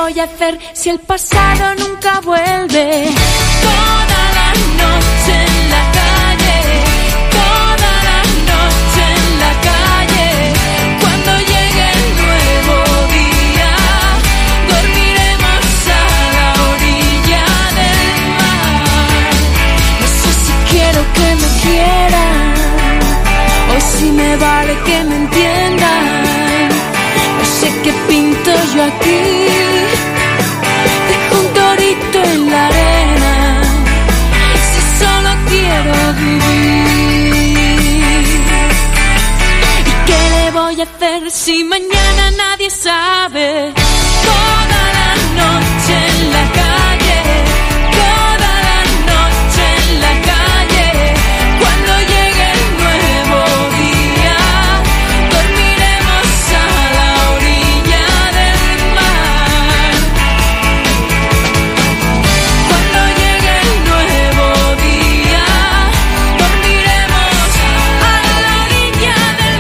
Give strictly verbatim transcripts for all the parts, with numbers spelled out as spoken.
voy a hacer si el pasado nunca vuelve? Toda la noche en la calle, toda la noche en la calle. Cuando llegue el nuevo día, dormiremos a la orilla del mar. No sé si quiero que me quieran o si me vale que me entiendan. No sé qué pinto yo aquí, dejo un torito en la arena, si solo quiero vivir. ¿Y qué le voy a hacer si mañana nadie sabe? Toda la noche en la calle, toda la noche en la calle. Cuando llegue el nuevo día, dormiremos a la orilla del mar. Cuando llegue el nuevo día, dormiremos a la orilla del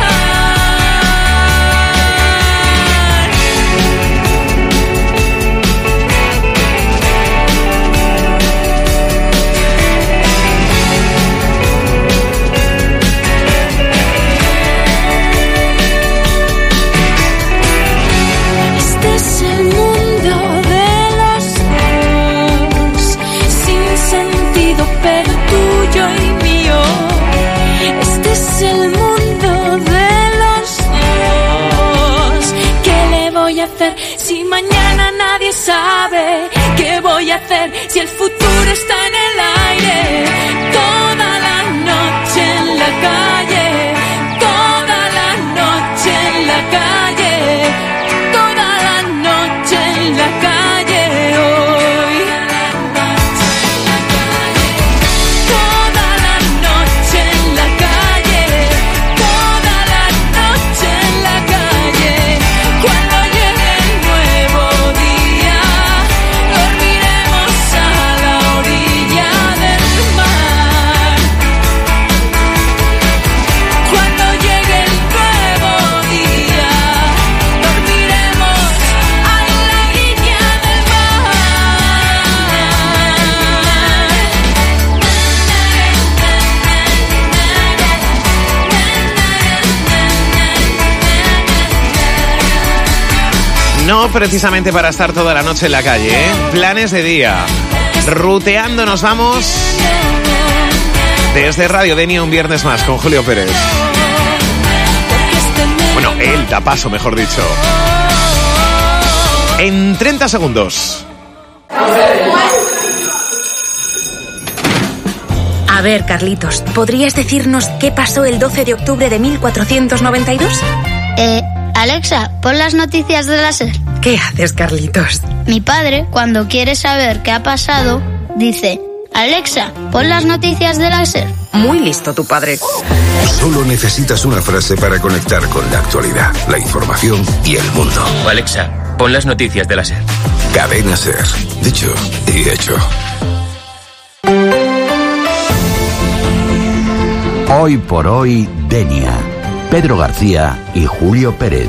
Este es el mundo de los dos, sin sentido pero tuyo y mío. Este es el mundo de los dos. ¿Qué le voy a hacer si mañana nadie sabe? ¿Qué voy a hacer si el futuro está en el aire? Toda la noche en la calle, toda la noche en la calle, toda la noche en la calle hoy. Toda la noche en la calle, toda la noche en la calle. Cuando llegue el nuevo día, dormiremos a la orilla del mar. Cuando llegue el nuevo día, dormiremos a la orilla del mar. No precisamente para estar toda la noche en la calle, ¿eh? Planes de día. Ruteando nos vamos desde Radio Denia un viernes más con Julio Pérez. Bueno, el tapazo, mejor dicho. En treinta segundos. A ver, Carlitos, ¿podrías decirnos qué pasó el doce de octubre de mil cuatrocientos noventa y dos? Eh, Alexa, pon las noticias de la SER. ¿Qué haces, Carlitos? Mi padre, cuando quiere saber qué ha pasado, dice: Alexa, pon las noticias de la SER. Muy listo tu padre. Solo necesitas una frase para conectar con la actualidad, la información y el mundo. Alexa, pon las noticias de la SER. Cadena SER. Dicho y hecho. Hoy por hoy, Denia. Pedro García y Julio Pérez.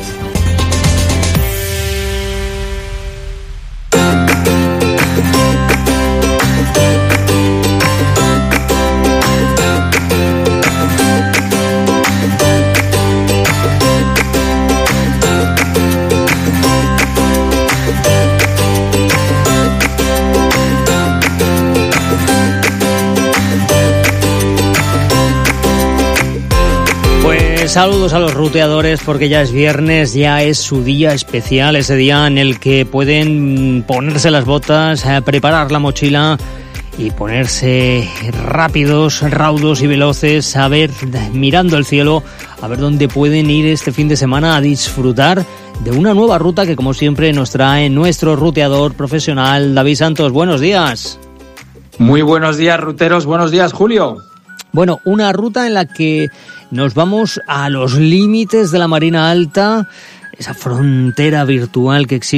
Saludos a los ruteadores porque ya es viernes, ya es su día especial, ese día en el que pueden ponerse las botas, preparar la mochila y ponerse rápidos, raudos y veloces, a ver, mirando el cielo, a ver dónde pueden ir este fin de semana a disfrutar de una nueva ruta que, como siempre, nos trae nuestro ruteador profesional, David Santos. Buenos días. Muy buenos días, ruteros. Buenos días, Julio. Bueno, una ruta en la que nos vamos a los límites de la Marina Alta, esa frontera virtual que existe